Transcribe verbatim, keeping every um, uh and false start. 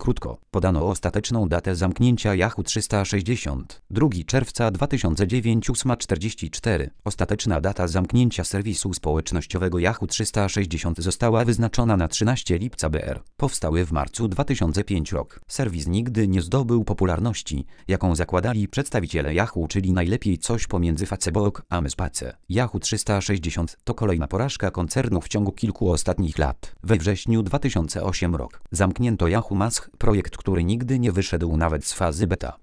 Krótko, podano ostateczną datę zamknięcia Yahoo trzysta sześćdziesiąt. drugiego czerwca dwa tysiące dziewięć ósma czterdzieści cztery. Ostateczna data zamknięcia serwisu społecznościowego Yahoo trzysta sześćdziesiąt została wyznaczona na trzynastego lipca B R. Powstały w marcu dwa tysiące piątego rok. Serwis nigdy nie zdobył popularności, jaką zakładali przedstawiciele Yahoo, czyli najlepiej coś pomiędzy Facebook a Myspace. Yahoo trzysta sześćdziesiąt to kolejna porażka koncernu w ciągu kilku ostatnich lat. We wrześniu dwa tysiące ósmego rok zamknięto Yahoo Mask, projekt, który nigdy nie wyszedł nawet z fazy beta.